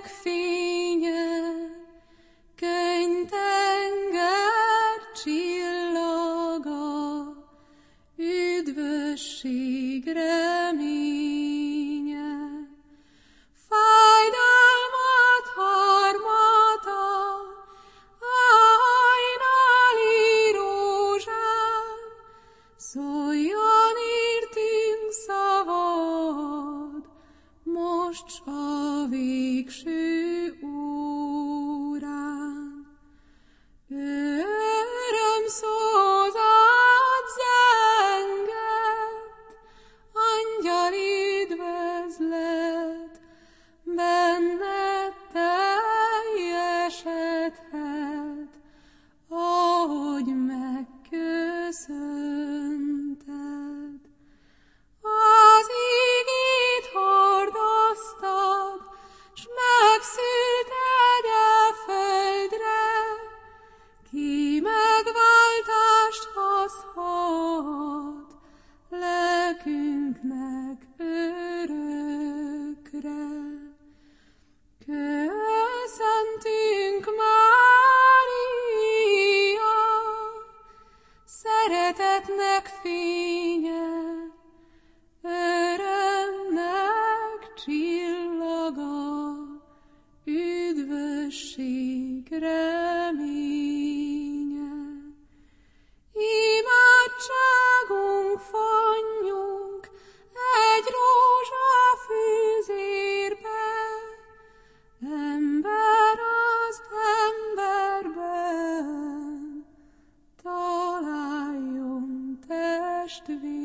szeretetnek fénye, könyvtenger csillaga, üdvösség reménye. Fájdalmat harmata, hajnali rózsán, szóljon értünk szavad, most s a végső órán. Örömszózat zengett, angyal üdvözlet, benned teljesedhet, ahogy megköszönted. Az ígét hordoztad, s megszülted e földre, ki megváltást hozhat lelkünknek örökre. Köszöntünk, Mária, szeretetnek fénye, örömnek csillaga, üdvösség reménye. Imádságunk fonjunk egy rózsafűzérbe, ember az emberben találjon testvér.